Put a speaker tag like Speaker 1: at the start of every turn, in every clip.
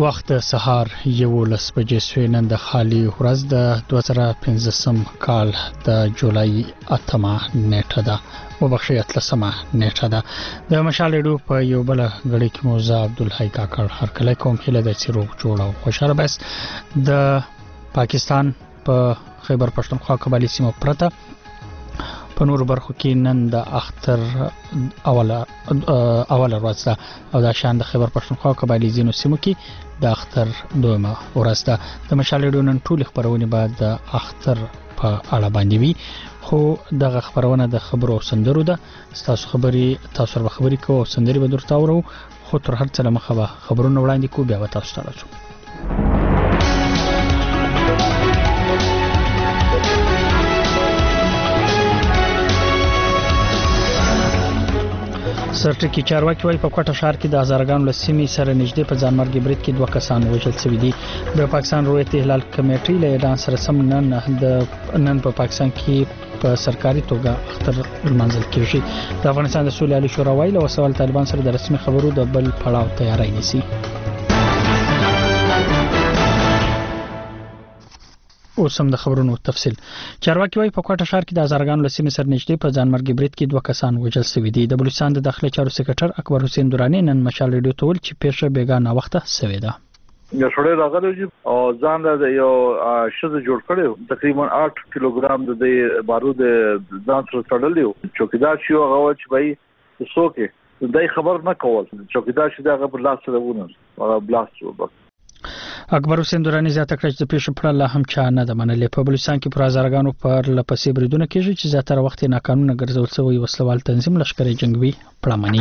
Speaker 1: وخت سهار 11 بجې شوې نن د خالي ورځ د 2015 کال د جولای 8 نیټه ده وبخښئ 13 نیټه ده د مشال ریډیو په یو بل غړي کې موزه عبدالحی کاکړ هرکله کوم هله د چیرو جوړ او خوشاله بس د پاکستان په خیبر پښتونخوا قبایلی سیمه پرته په نور برخو کې نن د اختر اوله ورځ ده او د شان د خیبر پښتونخوا قبایلی زینو سیمو کې د اختر دویمه ورځ ده د مشال ریډیو نن ټول خبرونه بعد د اختر په اړه باندې وي خو دغه خبرونه د خبرو او سندرو ده تاسو خبري کوو سندري به درته اورو خو تر هر څه مخه خبرونه وړاندې کو بیا تاسو ته راځو سرټکی چارواکي وايي په کوټه ښار کې د هزارګانو لسیمې سره نږدې په ځانمرګ برید کې 2 کسان وژل شوي دي د پاکستان رویت احلال کمیټې له اعلان سره سم نن په پاکستان کې په سرکاري توګه اختر منځل کېږي د افغانستان د سولې عالی شورا وايي له وسوال طالبان سره د رسمي خبرو د بل پړاو تیاری نیسي اوس هم د خبرونو تفصیل چارواکي وايي په کوټه ښار کې د هزارګانو لسیمې سره نږدې په ځانمرګ برید کې 2 کسان وژل شوي دي د بلوچستان د داخلي چارو سکرټر اکبر حسین دورانی نن مشال ریډیو ته ویل چې پیښه بیګانه وخته شوې ده
Speaker 2: یا شړې راغلی او ځان د یو شذ جوړ کړو تقریبا 8 کیلوګرام د بارود ځان سره تړلی چوکیدار شو هغه چې بای څوک دای خبر نه کول چوکیدار چې دغه بل لاس سره ونه بلاست وبک
Speaker 1: اکبر حسین دورانی زیاته کړ چې د پیښو پر الله هم چا نه د منلې په بلوچستان کې پر هزارګانو پر لپسې بریدونه کېږي چې زیاتره وخت ناقانونه ګرځول شوی وسلوال تنظیم لشکري جنگوي پړمني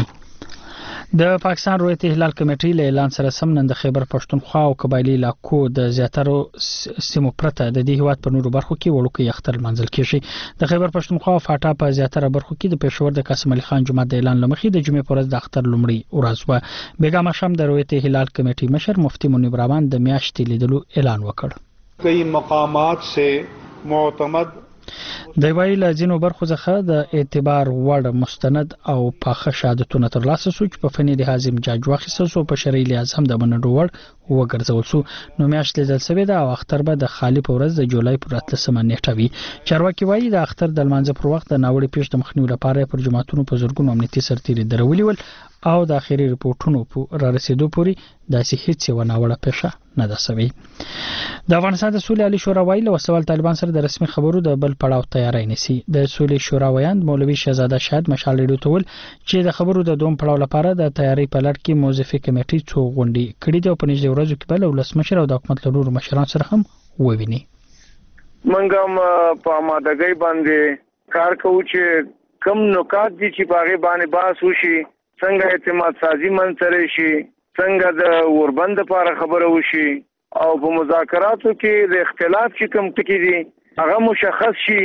Speaker 1: د پاکستان رویت احلال کمیټې له اعلان سره سم نن د خیبر پښتونخوا او قبایلی علاقو د زیاتره سیمو پرته د دې هیواد په نورو برخو کې وړوکی اختر منځل کېږي د خیبر پښتونخوا فاټا په زیاتره برخو کې د پېښور د قاسم علي خان جمعه د اعلان لمخې د جمعې پر ورځ د اختر لومړی ورځ و بیګا مشم د رویت احلال کمیټې مشر مفتي منیب رحمان د میاشتې لیدلو اعلان وکړ
Speaker 3: کئی مقامات سے معتمد
Speaker 1: د ویلي لازینو برخو څخه د اعتبار وړ مستند او پاخه شهادتونه ترلاسه شو چې په فني لحاظ امجاج واخیستل شو په شرعي لحاظ هم د منډو وړ وګرځول شو نو میاشت لیدل شوی دا او اختر به د خالی په ورځ د جولای پر 13 نیټه وي چارواکي وایي د اختر د لمانځه پر وخت د ناوړي پیښ د مخنیوي لپاره پر جماعتونو په زورګونو امنیتي سرتیري درولي ول او د اخیری رپورټونو را رسیدو پورې داسې هیڅ یو ناوړه پیښه نه ده شوې د افغانستان د سولې عالی شورا وايي له وسوال طالبان سره د رسمي خبرو د بل پړاو تیاری نیسي د سولې شورا ویاند مولوي شهزاده شاهد مشال ریډیو ته ویل چې د خبرو د دوم پړاو لپاره د تیاری په لړ کې موظفه کمیټې څو غونډې کړې دي او په نږدې ورځو کې بل ولسمشر او د حکومت لرونو مشران سره هم وویني
Speaker 4: منګم په مادګۍ باندې کار کوو چې کم نکات دي چې باغې باندې باس وشي څنګه اعتماد سازي منځره شي څنګه د اوربند لپاره خبره وشي او په مذاکراتو کې د اختلاف چې کم ټکي دي هغه مشخص شي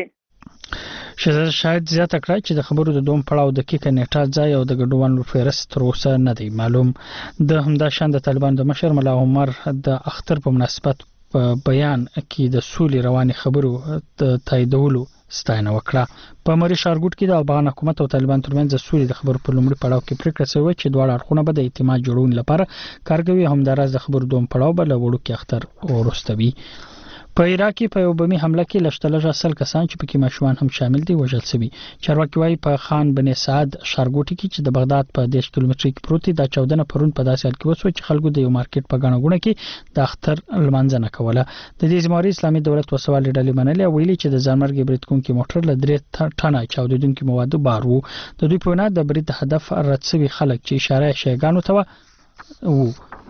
Speaker 1: شهزاده شاهد زیاته کړه چې د خبرو د دوم پړاو دقیقه نیټه ځای او د ګډوالو فهرست تر اوسه نه دی معلوم د همدا شان د طالبان د مشر ملا عمر د اختر په مناسبت بیان کې د سولې رواني خبرو تاییدولو ستاینه وکړه په مری شارګوټ کې د افغان حکومت او طالبان ترمنځ د سولې د خبرو په لومړي پړاو کې پریکړه شوې چې دواړه اړخونه به د اعتماد جوړونې لپاره کارګوي همداراز د خبرو دوم پړاو بل وړو کې اختر ورستوي په عراق کې په یو بمي حمله کې لشتلجه اصل کسان چې پکې ماشومان هم شامل دي وژل شوي چارواکي وايي په خان بن سعد شارګوټي کې چې د بغداد په 10 کیلومتر کې پروت دی د 14 پرون په داسې حال کې وسو چې خلکو د یو مارکیټ په غاڼه کې د اختر لمانځنه کوله د دې زموږ اسلامي دولت وسوال ډلې منلې ویلي چې د ځانمرګ برید کوونکي موټر له 3 ټنه چاودیدونکو موادو بار وو د دوی په نه د برید هدف رد شوی خلک چې اشاره شیګانو ته وو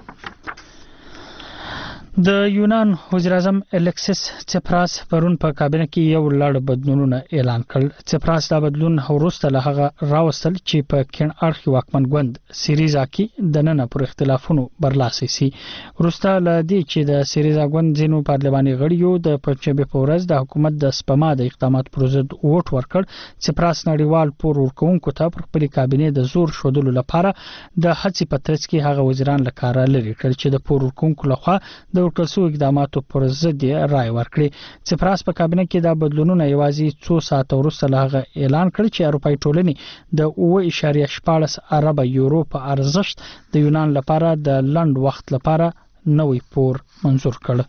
Speaker 1: د یونان وزیر اعظم الکسیس چپراس پرون په کابینه کې یو لړ بدلونونه اعلان کړل چپراس دا بدلون وروسته له هغه راوستل چې په کین اړخ واکمن ګوند سیریزا کې د نن پر اختلافونو برلاسي سي وروسته له دې چې د سیریزا ګوند ځینو پارلماني غړیو د پنځمه په ورځ د حکومت د سپما د اقدامات پر ضد ووټ ورکړ چپراس نړیوال پور ورکوونکو ته پر خپل کابینه د زور شودلو لپاره د هڅې په ترڅ کې هغه وزیران لکاره لري کړ چې د پور ورکوونکو لخوا د ورکړسو اقداماتو پر ضد رائے ورکړي چپراس په کابینه کې دا بدلونونه یوازې 2 ساعت وروسته له اعلان کړ چې اروپای ټولنې د 0.14 ارب یورو په ارزښت د یونان لپاره د لند وخت لپاره نوې پور منزور کړ.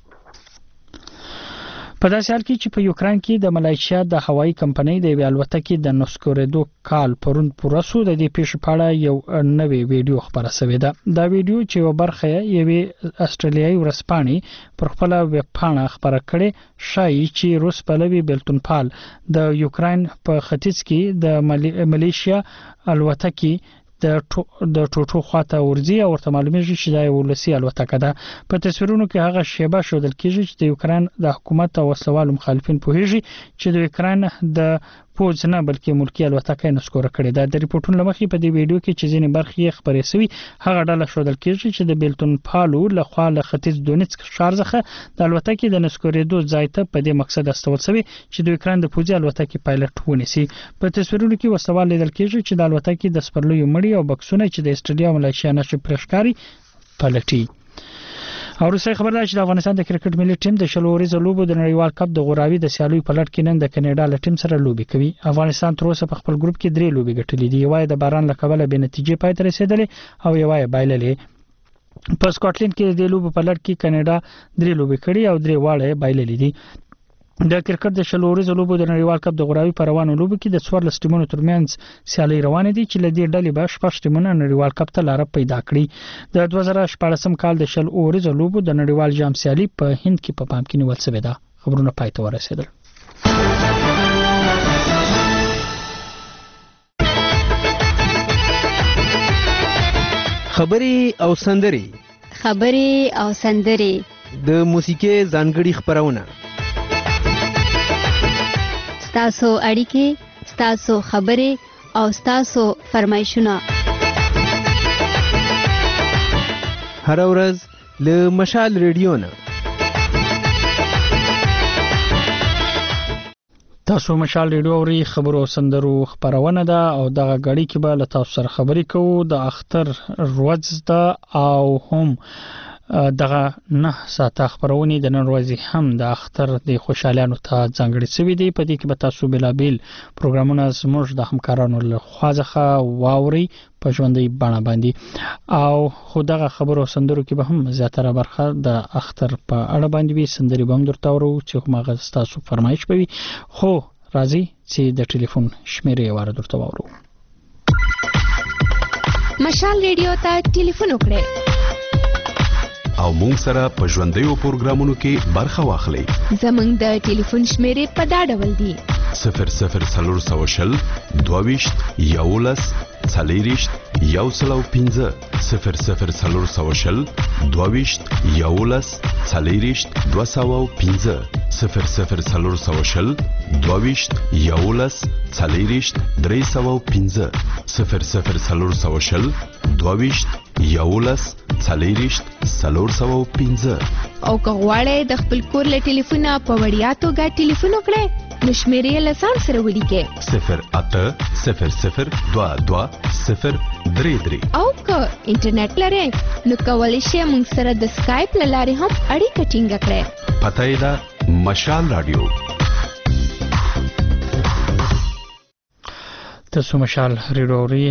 Speaker 1: په داسې حال کې چې په یوکرين کې د ملایشیا د هوایي کمپنۍ د الوتکې د نسکورېدو کال پرون پوره شو. د دې پیښې په اړه یو نوې ویډیو خبره شوې ده. دا ویډیو چې یو برخه یې استرالیایي ورځپاڼې پر خپل ویب پاڼه خبره کړې شایي چې روس پلوي بلتونپال د یوکرين په ختیځ کې د ملایشیا الوتکې د ټوټو خواته ورځي او ورته معلومیږي چې دا یو ولسی الوتکه ده. په تصویرونو کې هغه شیبه شودل کېږي چې د یوکرين د حکومت او وسلوالو مخالفین پوهیږي چې د یوکرين د پوز نه بلکې ملکی الوتکه نسکوره کړې ده. د ریپورتونو لمخې په دې ویډیو کې چې ځینې برخې خبرې شوي هغه ډله شودل کېږي چې د بلتونپالو لخوا له ختیځ دونیتسک ښار څخه د الوتکې د نسکورېدو ځای ته په دې مقصد استول شوی چې د یوکرين د پوزي الوتکې پایلټ ونیسي. په تصویرونو کې وسوال لیدل کېږي چې د الوتکې د سپرلیو مړی او بکسونه چې د استرالیا او ملایشیا نشي پرښکاری پلټي. او روسي خبر ده چې د افغانستان د کرکټ ملي ټیم د شلو ورځو لوبو د نړیوال کپ د غوراوي د سیالیو په لړ کې نن د کینیډا له ټیم سره لوبي کوي. افغانستان تر اوسه په خپل ګروپ کې 3 لوبي ګټلې دي. یوه د باران له کبله به نتیجې پای ته رسیدلې او یوه بایللې. په سکاټلند کې د لوبو په لړ کې کینیډا 3 لوبي کړې او 3 واړه بایللې دي. د کرکټ د شلو ورځو لوبو د نړیوال کپ د غوراوي پر روانو لوبو کې د 14 ټیمونو ترمنځ سیالي روانه دي چې لدې ډلې به 6 ټیمونه نړیوال کپ ته لار پیدا کړي. د 2014 کال د شلو ورځو لوبو د نړیوال جام سیالي په هند کې په پام کې نیول شوې ده. خبرونه پای ته ورسېدل.
Speaker 5: خبري او سندري د موسیقي ځانګړي خبرونه،
Speaker 6: ستاسو اړیکې، ستاسو خبرې او ستاسو فرمایشونه
Speaker 5: هر ورځ له مشال ریډیو نه.
Speaker 1: تاسو مشال ریډیو اوري خبرو سندرو خبرونه ده او دغه غړي کې به له تاسو سره خبرې کوو. د اختر ورځ ده او هم دغه 9 ساعته خبرونه د نن ورځې هم د اختر د خوشحالانو ته ځانګړي شوی دی. په دې کې به تاسو بلابل پروګرامونه زموږ د همکارانو له خوا څخه واوري په ژوندۍ بڼه باندې او خو دغه خبرو سندرو کې به هم زیاتره برخه د اختر په اړه باندې وي. سندري به هم درته ورو چې هغه تاسو فرمایش کوي. خو راځي چې د ټلیفون شمیرې واره درته واورو.
Speaker 6: مشال ریډیو ته ټلیفون وکړئ
Speaker 7: او مونږ سره په ژوندیو پروګرامونو کې برخه واخلئ.
Speaker 6: زمونږ د ټلیفون شمیرې په دا ډول دي:
Speaker 7: 0040 22 11 40 105 0040 22 11 40 205 0040 22 11 40 305 0040 22 11 40 305.
Speaker 6: او که غواړئ د خپل کور له ټلیفونه په وړیا توګه ټلیفون وکړئ نو شمیرې له ځان سره ولیکئ
Speaker 7: 080022
Speaker 6: او که انټرنیټ لرئ نو کولی شئ موږ سره د سکایپ له لارې هم اړیکه ټینګه کړئ.
Speaker 7: پته یې ده مشال رادیو.
Speaker 1: تاسو مشال ریډیو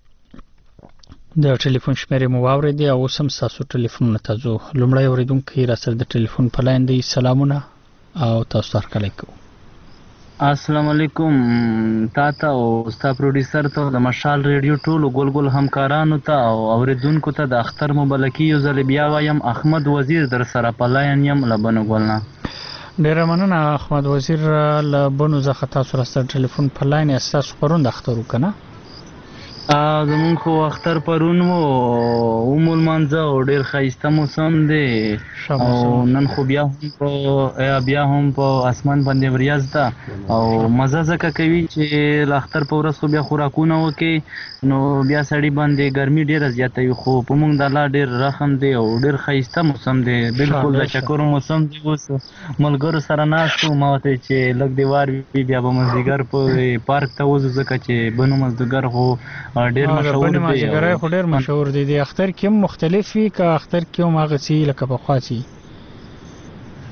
Speaker 1: د ټلیفون شمیرې مو واورېدې او اوس هم ستاسو ټلیفونونه ته ځو. لومړی اورېدونکی راسره د ټلیفون په لاین دی. سلامونه او تاسو هرکلی کوو.
Speaker 8: السلام علیکم تاته او ستا پروډوسر ته د مشال ریډیو ټولو ګل همکارانو ته او اوریدونکو ته د اختر مبارکي یو ځل بیا وایم. احمد وزیر در سره په لاین یم له بنو ګلنا.
Speaker 1: ډیره مننه احمد وزیر له بنو څخه تاسو سره ټلیفون په لاین اساس خبرونه اختر وکنه.
Speaker 8: زمونږ خو اختر پرون وو لمانځه او ډېر ښایسته موسم دی او نن خو بیا هم په اسمان باندې وریځ ده او مزه ځکه کوي چې له اختر په ورځ خو بیا خوراکونه وکړي نو بیا سړي باندې ګرمي ډېره زیاته وي. خو په موږ د الله ډېر رحم دی او ډېر ښایسته موسم دی. بالکل د چکرو موسم دی. اوس ملګرو سره ناست وو ما ورته چې لږ دی وار وي بیا به مازدیګر په پارک ته وځو ځکه چې بنو مازدیګر خو ډېر مشهور دی.
Speaker 1: مازدیګر خو ډېر مشهور دی. د اختر کې مختلف وي که اختر کې هم هغه څه لکه پخوا چې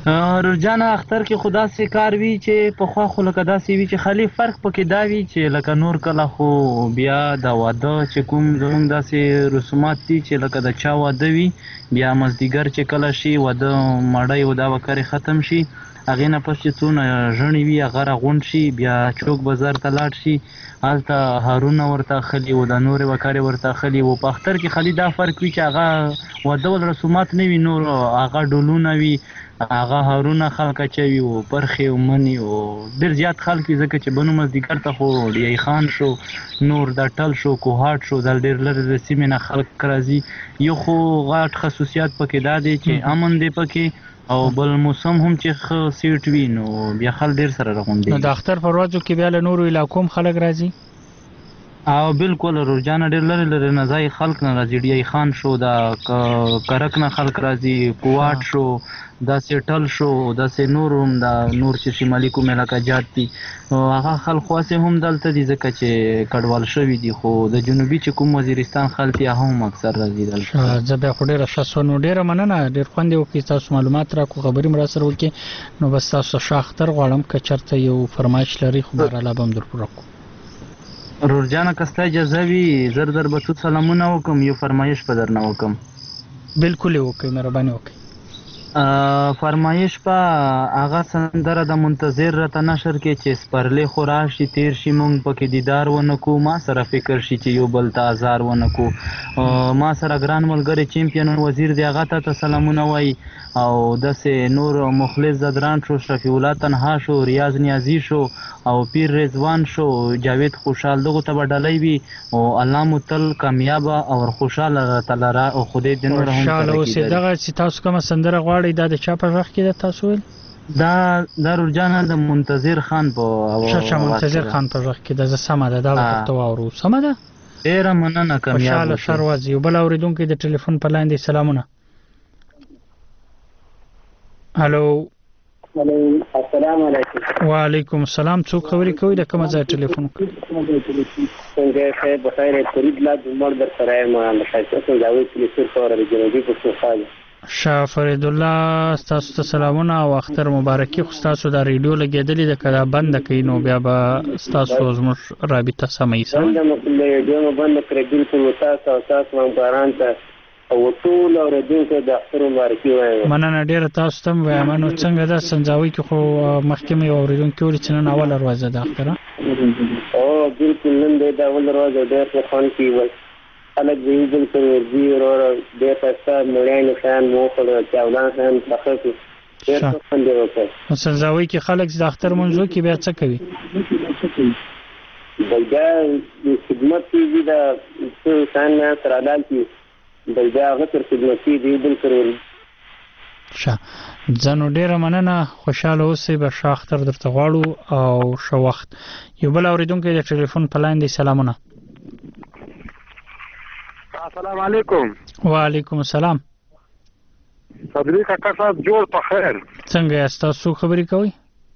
Speaker 8: روزانه اختر کې خدا سي کار وی چې په خوا خو لکه داسې وي چې خالي فرق پکې دا وي چې لکه نور کله خو بیا د واده چې کوم زموږ داسې رسومات دي چې لکه د چا واده وي بیا مازدیګر چې کله شي واده مړی و دا وکړې ختم شي هغې نه پس چې څونه ژڼې وي هغه راغونډ شي بیا چوک بازار ته لاړ شي هلته هارونه ورته اخلي و دا نورې وکړې ورته اخلي و په اختر کې خالي دا فرق وي چې هغه واده ول رسومات نه وي نور هغه ډولونه وي هغه هارونه خلک اچوي و پرخې و مني و ډېر زیات خلک وي ځکه چې بنو مازدیګر ته خو ډیای خان شو نور دا ټل شو کوهاټ شو دا ډېر لرې د سیمې نه خلک راځي یو خو غټ خصوصیات پکې دا دی چې امن دی پکې او بل موسم هم چې ښه سیټ وي نو بیا خلک ډېر سره راغونډېږي
Speaker 1: نو د اختر په ورځو کې بیا له نورو علاقو هم خلک راځي
Speaker 8: او بالکل روزانه ډېر لرې لرې نه ځای خلک نه راځي ډیای خان شو دا کرک نه خلک راځي کوواټ شو داسې ټل شو داسې نور هم دا نور چې شمالي کوم علاقه جات دي هغه خلک خاصې هم دلته دي ځکه چې کډوال شوي دي خو د جنوبي چې کوم وزیرستان خلک یې هم اکثر راځي دلته
Speaker 1: زه بیا خو ډېره ښه شوه نو ډېره مننه ډېر خوند یې وکړي تاسو معلومات راکړو خبرې مو راسره وکړي نو بس تاسو ښه اختر غواړم که چېرته یو فرمایش لري خو بهرحاله به هم در پوره کړو
Speaker 8: روزانه که ستا اجازه وي زر در به څو سلامونه وکړم یو فرمایش به درنه وکړم
Speaker 1: بالکل یې وکړئ مهرباني وکړئ
Speaker 8: فرمایش په هغه سندره د منتظر راته نشر کې چې سپرلی خو راشي تیر شي مونږ پکې دیدار ونه کو ما سره فکر شي چې یو بل ته ازار ونه کو ما سره ګران ملګری چیمپیون وزیر دی هغه ته سلامونه وایي او داسې نور مخلص زدران شو شفیع الله تنها شو ریاض نیازی شو او پیر رضوان شو جاوید خوشحال دغو ته به ډلی وي او الله مو تل کامیابه او خوشحاله تعالی را او خدای دې نور هم
Speaker 1: خوشحاله اوسئ دغه چې تاسو کومه سندره غواړئ دا د چا په غږ کې ده تاسو ویل
Speaker 8: دا روزانه د منتظر خان په
Speaker 1: منتظر خان په غږ کې ده زه سمه ده دا به درته واورو سمه ده
Speaker 8: ډېره مننه کامیاب
Speaker 1: خوشحاله ښه ورځ یو بل اورېدونکی د ټلیفون په لاین دی سلامونه هلو
Speaker 9: السلام علیکم
Speaker 1: وعلیکم السلام څوک خبرې کوي د کومه ځای ټلیفون
Speaker 9: څنګه صاحب بخیر فرید لا عمر در سره یم د ښایسته زاویې تلیفون خبره د جنوبي پښتونخوا
Speaker 1: شاه فرید الله ستاسو ته سلامونه او اختر مبارکي خو ستاسو دا ریډیو لګېدلې ده که دا بنده کوي نو بیا به ستاسو زموږ رابطه سمه وي
Speaker 9: ریډیو مو بنده کړې بالکل تاسو او تاسو همکاران ته او ټول اورېدونکو د اختر مبارکي وایم
Speaker 1: مننه ډېره تاسو ته هم وایم نو څنګه ده سنځاوي کې خو مخکې مې یو اورېدونکي وویل چې نن اوله ورځ ده اختره
Speaker 9: او بالکل نن دی دا اوله ورځ ډېر ښه خوند کوي خلک د یو بل سره ورځي وروره ډېر ښایسته مړیانې شیان مو وخوړل چاودان شیان پخه کړو ډېر ښه خوند یې وکړ
Speaker 1: نو سنځاوي کې خلک د اختر لمونځو کې بیا څه کوي
Speaker 9: بیا خدمت کېږي د څه شیان نه سره حلال کړي بیا هغه تر خدمت کېږي د یو بل سره
Speaker 1: ښه زه نو ډېره مننه خوشحاله اوسئ به ښه اختر درته غواړو او ښه وخت یو بل اورېدونکی د ټلیفون په لاین دی سلامونه
Speaker 4: السلام علیکم
Speaker 1: وعلیکم السلام
Speaker 4: صدری کاکا صاحب جوړ په خیر
Speaker 1: څنګه یاست تاسو خبرې کوئ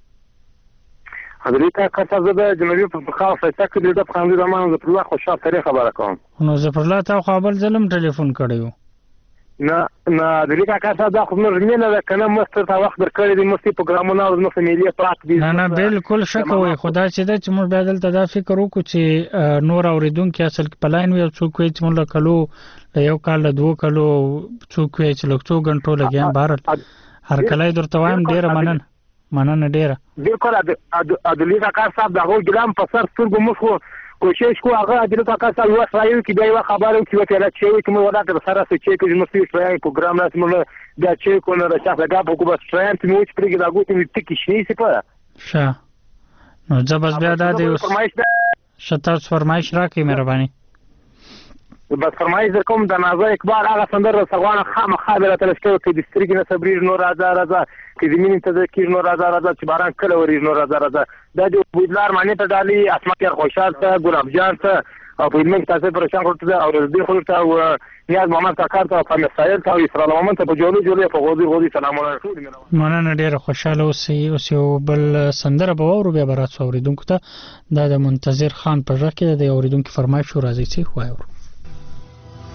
Speaker 4: حضرت کاکا صاحب د جنوبي پښتونخوا ښایسته کلي د خاندي رحمان ظفر الله خوشحال تاریخ خبره کوم
Speaker 1: نو ظفر الله تا خو بل ظلم ټلیفون کړی و
Speaker 4: نه حضرت کاکا صاحب دا خو نور مینه ده که نه مستر ته وخت درکړی دی مستي پروګرامونه او زموږ ملي پراک دي
Speaker 1: نه بالکل ښه کوئ خو دا چې ده چې موږ بیا دلته دا فکر وکړو چې نور اورېدونکي اصل کې په لاین وي او څوک وایي چې موږ له کلو له یو کال له دوو کلو څوک وایي چې لږ څو غنټو لګیا بهرحال هر کله یې درته وایم ډېره مننه ډېره
Speaker 4: بالکل عدلي کاکا صاحب د هغو ګرام په سر سترګو موږ خو کوشش کوو هغه عدلي کاکا صاحب یوه سړی وکړي بیا یوه خبره وکړي یوه پیاله چای وکړي موږ ولاکړه سره څه چای کوي زموږ سړیان پروګرام راسي موږ بیا چای کوو نه د چا سره ګپ وکړو بس سړیان ته مې وچ پرېږدي دا ګوتې مې ټکې شنې شي په
Speaker 1: ښه نو زه بس بیا دا دی ښه تاسو فرمایش راکړئ مهرباني
Speaker 4: بس فرمایش در کوم د نازا اقبال هغه سندره سغوانه خامخا به راته لښکوي که د سترګې نه صبرېږي نو راځه که د مینې ته کېږي نو راځه چې باران کله ورېږي نو راځه دا د عبیدالله ارماني ته ډالي اسمت یار خوشحال ته ګلاب جان ته او په علمي تاسو پرشان خورته ده او رضدي خورته او نیاز محمد کاکار ته او فامس سایل ته او اسرائیل محمد ته په جولې په غوږی سلامونه ټول
Speaker 1: مننه ډېره خوشحاله اوسئ اوس یو بل سندره به واورو بیا به راسو اورېدونکو ته دا د منتظر خان په غږ کې د اورېدونکي فرمایش و راځئ چې وایو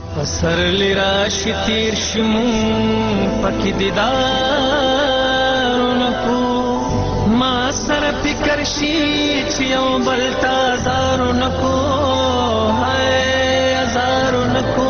Speaker 10: پسرلی راشي تیر شي مونږ پکې دیدار شي چې یو بل تازارو نکو هزارو نکو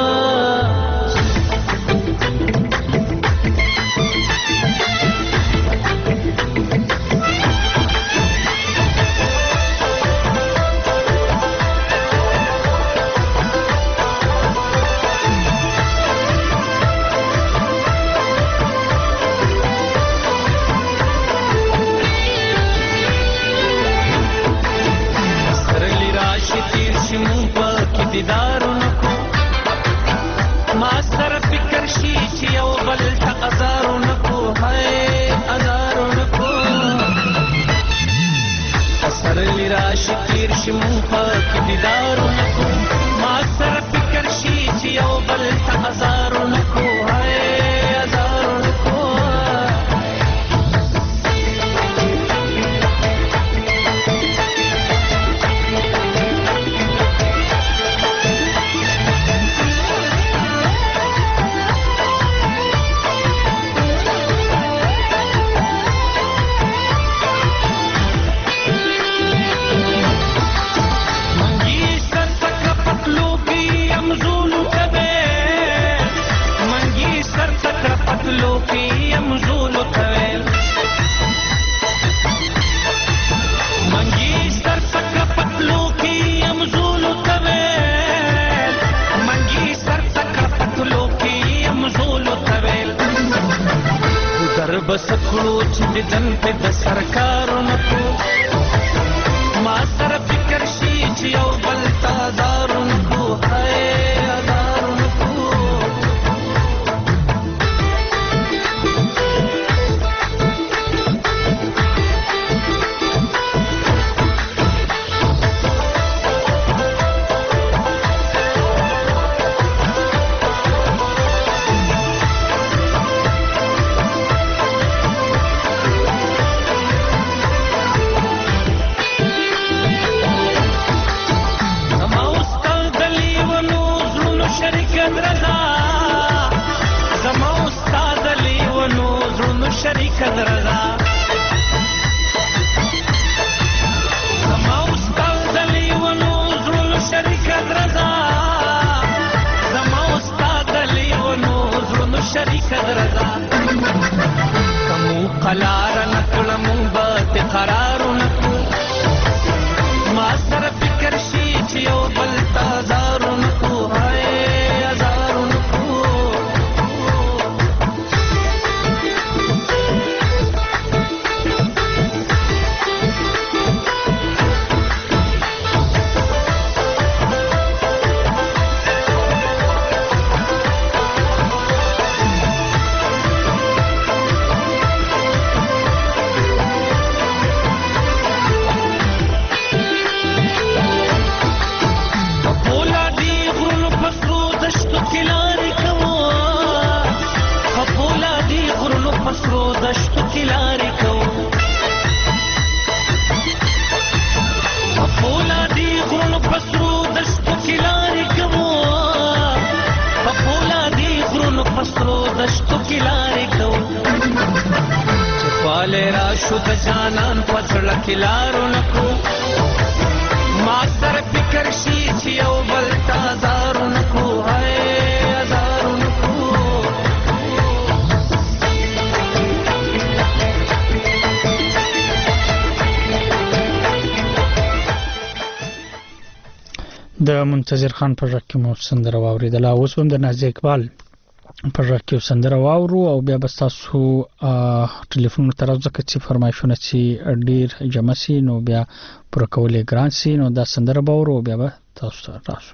Speaker 10: دیدارو نکو ما سره فکر شي چې یو بل ته ازارو نکو ازارو نکو سره لراشي تیر شي مونږ په دیدارو نکو ما سره فکر شي چې یو بل ته ازارو نکو ازارو نکو بس کړو چې د جن په د سرکارو نکو ما سره فکر شي چې یو بل تازارو نکو هزارو نکو شریک درزا زما استاد دلی ونو زړونو شریک درزا زما استاد دلی ونو زړونو شریک درزا کوم قلار نکړ مونږ به قرار نکو ما سره فکر شي چې یو بل تازارو نکو هزارو نکو دشتو کی لاری کو پولا دی غرونو پسرو دشتو کی لاری کو پولا دی غرونو پسرو دشتو کی لاری کو چپالے راشو د جانان پسړه کی لارو نکو ما سره فکر شي چې یو بل تازارو نکو هزارو نکو
Speaker 1: د منتظر خان په ژغ کې مو سندره واوریدله. اوس هم د نازي اقبال په ژغ کې سندره واورو او بیا به تاسو ټلیفون تر ځکه چې فرمایشونه چې ډیر جمع سي نو بیا پر کولې ګران سي نو دا سندره باورو بیا به تاسو راشو.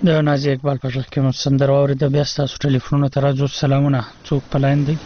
Speaker 1: د نازي اقبال په ځخ کې مو سندره اوریده بیا تاسو ټلیفونونه ته راځو. سلامونه، څوک په لاین دی؟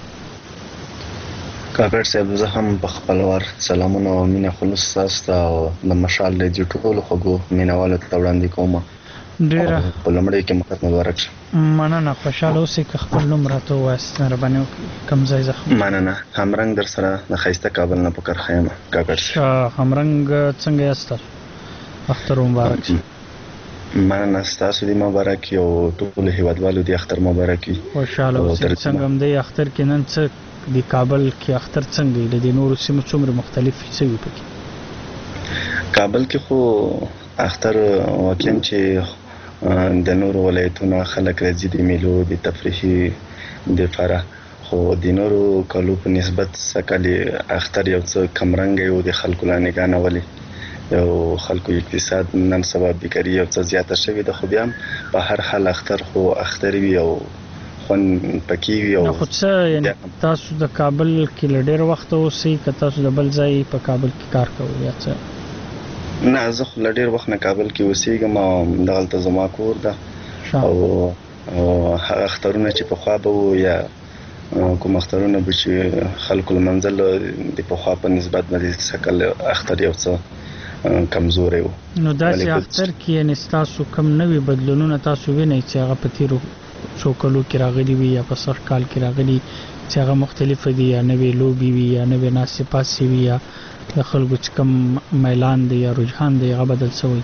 Speaker 11: کاکړ صاحب زه هم په خپل وار سلامونه او مینه خلوص تاسو ته او د مشال رادیو ټولو خوږو مینوالو ته وړاندې کوم.
Speaker 1: ډیره
Speaker 11: په لومړي کې مخاطب مبارک شه.
Speaker 1: مننه، خوشاله اوسئ. که خپل نوم راته ووایاست مهرباني وکړئ، کوم ځای زخم؟
Speaker 11: مننه. همرنګ در سره د ښایسته کابل نه په کرخه یم کاکړ صاحب.
Speaker 1: همرنګ څنګه یاست تاسو؟ اختر مبارک شه.
Speaker 11: مننه، ستاسو دې مبارک وي او ټولو هیوادوالو دې اختر مبارک وي.
Speaker 1: خوشاله اوسئ. څنګه هم دی اختر کې نن څه د کابل کې اختر څنګه دی؟ د نورو سیمو څومره مختلف څه وي پکې؟
Speaker 11: کابل کې خو اختر واقعا چې د نورو ولایتونو خلک راځي د میلو د تفریحي دپاره، خو د نورو کالو په نسبت سکالي اختر یو څه کمرنګه یو د خلکو لا نگاه نه ولي او خلکو اقتصاد نن سبا بیکاري یو څه زیاته شوې ده، خو بیا هم په هر حال اختر خو اختر وي او خوند پکې وي. او
Speaker 1: خو څه یعنی تاسو د کابل کې له ډېر وخته اوسئ که تاسو د بل ځای په کابل کې کار کوئ یا څه؟
Speaker 11: نه، زه خو له ډېر وخت نه کابل کې اوسېږم او دغلته زما کور ده او هغه اخترونه چې پخوا به وو یا کوم اخترونه به چې خلکو لمنځل د پخوا په نسبت باندې سکل اختر یو څه کمزوری و.
Speaker 1: نو داسې اختر کې یعنې ستاسو کم نوي بدلونونه تاسو وینئ چې هغه په تېرو څو کلو کې راغلي وي یا په سږ کال کې راغلي چې هغه مختلفه دي، یا نوې لوبې وي یا نوې ناستې پاستې وي یا د خلکو چې کوم میلان دی یا رجحان دی هغه بدل شوی؟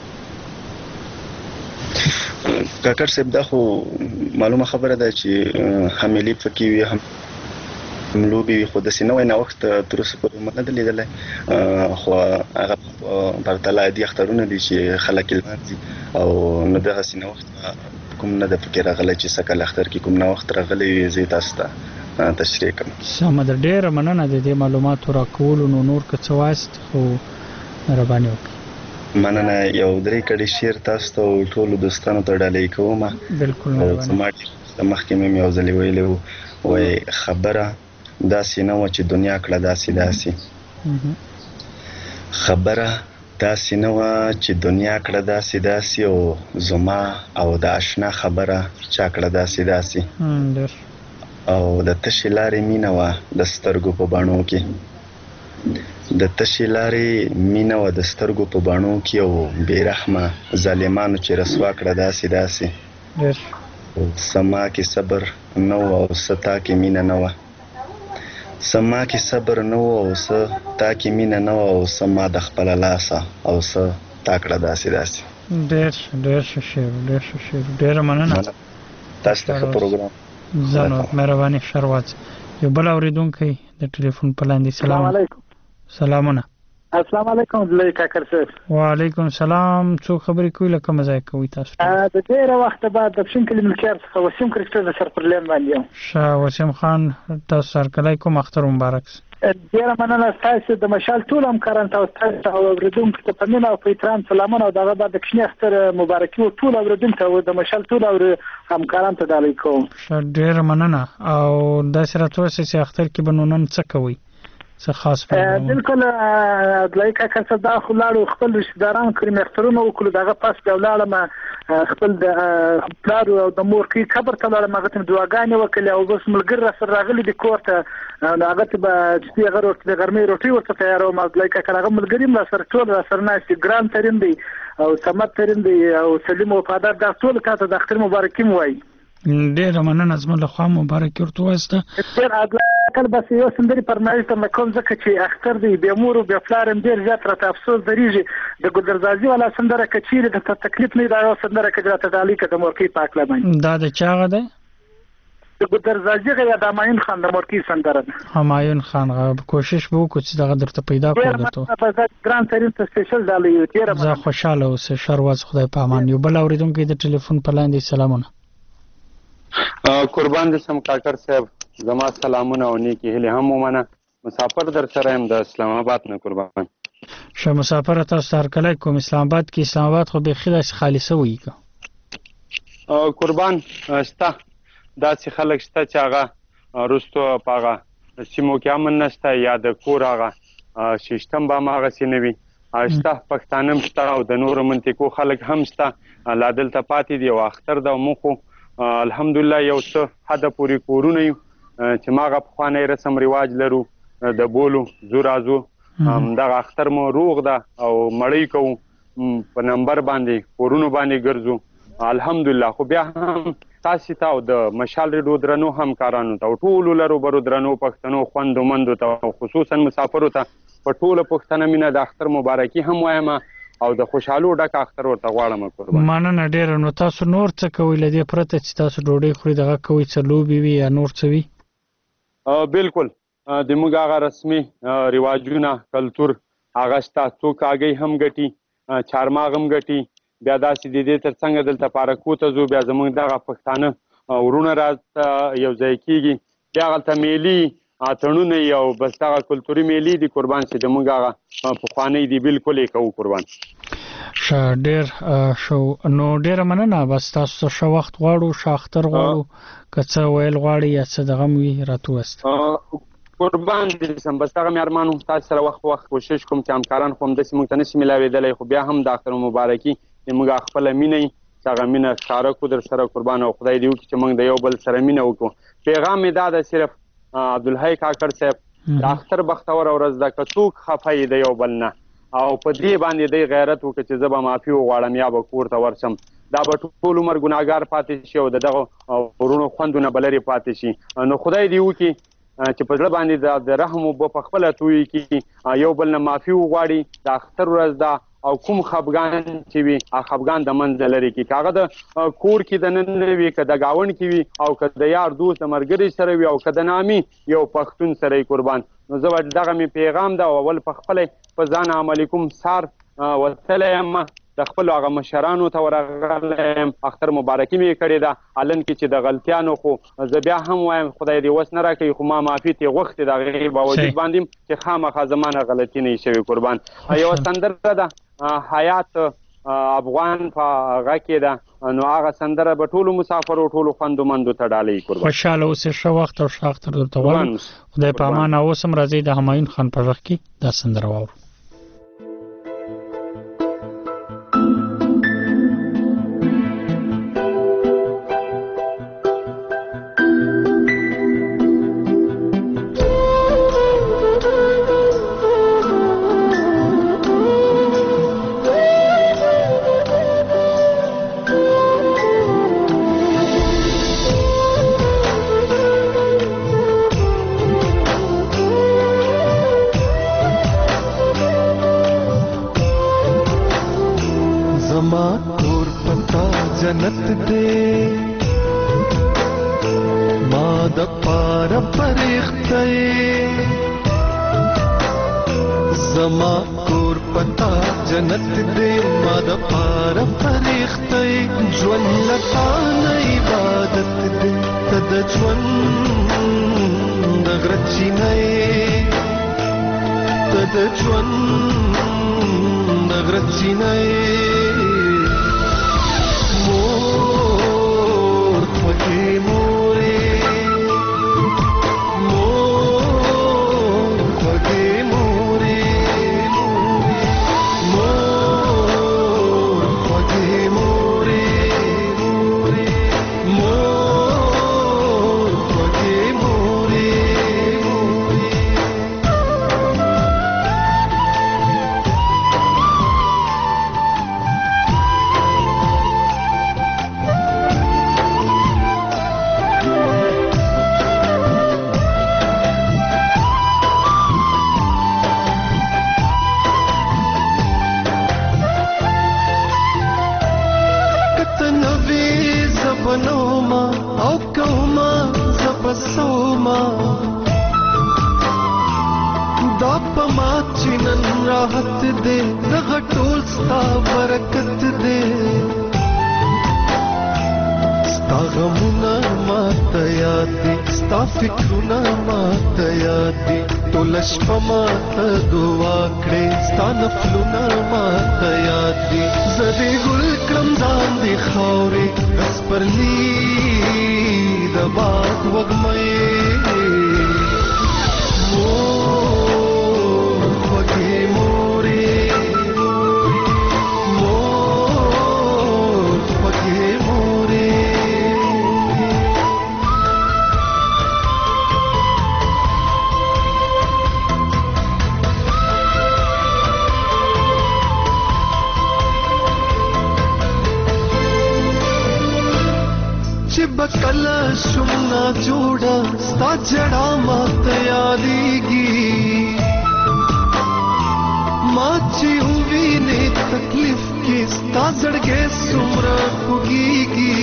Speaker 11: کاکړ صاحب دا خو معلومه خبره ده چې حملې پکې وي هم لوبې وي، خو داسې نوی نوښت تر اوسه پورې مو نه دی لیدلی، خو هغه پرتله عادي اخترونه دي چې خلک یې لمانځي او نه دغسې نوښت کوم نه ده پکې راغلی چې سکل اختر کې کوم نوښت راغلی وي زه تاسو ته تشریح کوم.
Speaker 1: سمه ده، ډېره مننه د دې معلوماتو راکولو. نو نور که څه وایست خو مهرباني وکړئ.
Speaker 11: مننه. یو درې کړي شعر تاسو ته او ټولو دوستانو ته ډالۍ کوم.
Speaker 1: بالکل مهرباني.
Speaker 11: زما مخکې مې یو ځلې ویلی و، وایي خبره داسې نه وه چې دنیا کړه داسې داسې، خبره داسې نه وه چې دنیا کړه داسې داسې، او زما او د آشنا خبره چا کړه داسې داسې، او د تشې لارې مینه وه د سترګو په باڼو کې، د تشې لارې مینه وه د سترګو په باڼو کې، او بې رحمه ظالمانو چې رسوا کړه داسې داسې، سما کې صبر نه و او څه تا کې مینه نه وه، سما کې صبر نه و او څه تا کې مینه نه وه، او څه ما د خپله لاسه او څه تا کړه داسې داسې.
Speaker 1: ډېر ښه شعر، ډېر ښه شعر. ډېره مننه.
Speaker 11: تاسو ته ښه پروګرام.
Speaker 1: زه نو مهرباني شروات. یو بل اورېدونکی د ټلیفون په لاندې. سلام علیکم. سلامونه.
Speaker 12: السلام علیکم لوی کاکړ صاحب.
Speaker 1: وعلیکم السلام. څوک خبرې کوي له کومه ځای کوي تاسو؟
Speaker 12: د ډېره وخته بعد د پښین کلي ملکیار څخه وسیم کرکټر د سر پر لین باندې یم.
Speaker 1: ښه وسیم خان، تاسو سرکلی کوم اختر مبارک شه.
Speaker 12: ډېره مننه ستاسو د مشال ټول همکارانو ته او ستاسو اورېدونکو ته په مینه او په احترام سلامونه او دغه بعد د کښني اختر مبارکي و ټول اورېدونکو ته د مشال ټول همکارانو ته ډالۍ کوم.
Speaker 1: ډېره مننه. او داسې راته ووایئ چې اختر کې به نو نن څه کوئ؟ څه خاص
Speaker 12: بالکل لایق کاکړ صاحب دا خو لاړو خپل رشتهداران کریم اخترونه وکړو، دغه پاس بیا ولاړم خپل د پلار او د مور کې قبر ته لاړم، هغه ته دعاګانې وکړې او بس ملګري راسره راغلي دي کور ته، هغه ته به چې هغه ورته د غرمې روټۍ ورته تیاروم. لایق کاکړ هغه ملګري هم راسره ټول راسره ناست دي، ګران ترین دی او صمد ترین دی او سلیم وفادار، دا ټول تا ته د اختر مبارکي م وایي.
Speaker 1: ډېره مننه. زما له خوا مبارکي ورته ووایسته.
Speaker 12: کله بس یو سندري فرمایش ته کوم ځکه چې اختر دی بیا مور او بیا پلار هم ډېر زیات راته افسوس درېږي. د ګلدرزازي والا سندره که چیرې د تکلیف نه دا یو سندره که راته ډالۍ کړه د مورکۍ په هکله باندې.
Speaker 1: دا د چا هغه دی؟
Speaker 12: د ګلدرزازي یا د همایون خان د مورکۍ سندره ده.
Speaker 1: همایون خان کوشش به وکړو چې دغه درته پیدا کړو درته.
Speaker 12: ګران ترین ته سپیشل ډالۍ ډېره
Speaker 1: زه خوشحاله اوسئ. شروات خدای په امان. یو بل اورېدونکی د ټلیفون په لاندې. سلامونه.
Speaker 13: قربان دې سم کاکړ صاحب، زما سلامونه او نیکې هیلې هم ومنه. مسافر در سره یم د اسلام آباد نه. قربان
Speaker 1: ښه مسافر تاسو ته هرکلی کوم. اسلام آباد کې اسلام آباد خو بیخي داسې خالصه وایي که
Speaker 13: قربان شته، داسې خلک شته چې هغه رستو په هغه سیمو کې امن نشته یا د کور هغه سیستم به هم هغسې نه وي، شته پښتانه هم شته او د نورو منطقو خلک هم شته لا دلته پاتې دي او اختر د مخو الحمدلله یو څه حد پورې کورونه یو چې ماغه پخوانی رسم رواج لرو د بولو زو رازو دغه اختر مو روغ ده او مړی کوو په نمبر باندې کورونو باندې ګرځو الحمدلله. خو بیا هم تاسو ته او د مشال ریډیو درنو همکارانو ته او ټولو لرو برو درنو پښتنو خوندو مندو ته خصوصا مسافرو ته په ټوله پښتنه مینه د اختر مبارکي هم وایم او د خوشحالو ډک اختر ورته غواړم. قربان
Speaker 1: مننه ډیره. نو تاسو نور څه کوئ لدې پرته چې تاسو ډوډۍ خوري دغه کوئ څه لوبې وي یا نور څه وي؟
Speaker 13: بالکل د موږ هغه رسمي رواجونه کلتور هغه شته څوک هګۍ هم ګټي چارماغ هم ګټي بیا داسې د دې تر څنګ دلته پارکو ته ځو بیا زموږ دغه پښتانه ورونه راځه یو ځای کېږي بیا هلته میلې اتڼونه یو بس دغه کلتوري میلې دي قربان چې د موږ هغه پخوانۍ دي بالکل یې کوو قربان.
Speaker 1: ښه ډېر ښه. نو ډېره مننه. بس تاسو ته ښه وخت غواړو ښه اختر غواړو که څه ویل غواړئ یا څه دغه مو وي راته ووایاست.
Speaker 13: قربان دې شم. بس دغه مې ارمان و تاسو سره وخت په وخت کوشش کوم چې همکاران خو همداسې موږ ته نشي میلاوېدلی خو بیا هم د اختر مبارکي د موږ خپله مینه وي چې هغه مینه ښکاره کړو در سره قربان او خدای دې وکړي چې موږ د یو بل سره مینه وکړو. پیغام مې دا ده صرف عبدالحی کاکړ صاحب د اختر بختوره ورځ ده که څوک خفه یې د یو بل نه او په دې باندې دی غیرت وکړه چې زه به معافي وغواړم یا به کور ته ورشم دا به ټول عمر ګناهګار پاتې شي او د دغه ورونو خوندونه به لرې پاتې شي. نو خدای دې وکړي چې په زړه باندې د رحم اوبه په خپله تویې کړي یو بل نه معافي وغواړي د اختر ورځ ده او کوم خفګان چې وي هغه خفګان د منځه لرې کړي که هغه د کور کې د نن وي که د ګاونډ کې وي او که د یار دوست د ملګري سره وي او که د نامي یو پښتون سره یې قربان. نو زه دغه مې پیغام ده او اول په خپله په ځان عملي کوم سار وتلی یم د خپلو هغه مشرانو ته ورغلی یم اختر مبارکي مې کړې ده هلن کې چې د غلطیانو خو زه بیا هم وایم خدای دې وس نه راکوي خو ما معافي ترې غوښتې د هغې باوجود باندې چې خامخا زما نه غلطي نه شوې قربان. یوه سندره ده حیات افغان په هغه کې ده نو هغه سندره به ټولو مسافرو ټولو خوندو مندو ته ډالۍ قربان.
Speaker 1: خوشحاله اوسې ښه وخت او ښه اختر درته غواړم. خدای په امان اوس هم راځئ د همایون خان په غږ کې دا سندره واورو.
Speaker 14: जन्नत दे माद पार परिख्ते जमा कोर पता जन्नत दे माद पार परिख्ते ज्वन लतान इबादत दे तद ज्वन दगरची नए तद ज्वन दगरची नए मोर पके मोरे मोर पके मोरे मोर पके मोरे मोर पके मोरे बनोमा او کوما زبسوما دا پما چنن راحت دے دغه ټول ستا برکت دے ستا غمونه ماته یاد دي ستا فکرونه ماته یاد دي ټول شپه ماته دعا کړې ستا نفلونه ماته یاد دي زه دې ګل کړم ځان دې خاورې بس پرلی د باغ وږمې مور خوږې مورې جوړه ستا جړه ماته یادېږي ما چې ووینې تکلیف کې ستا زړګی څومره خوږېږي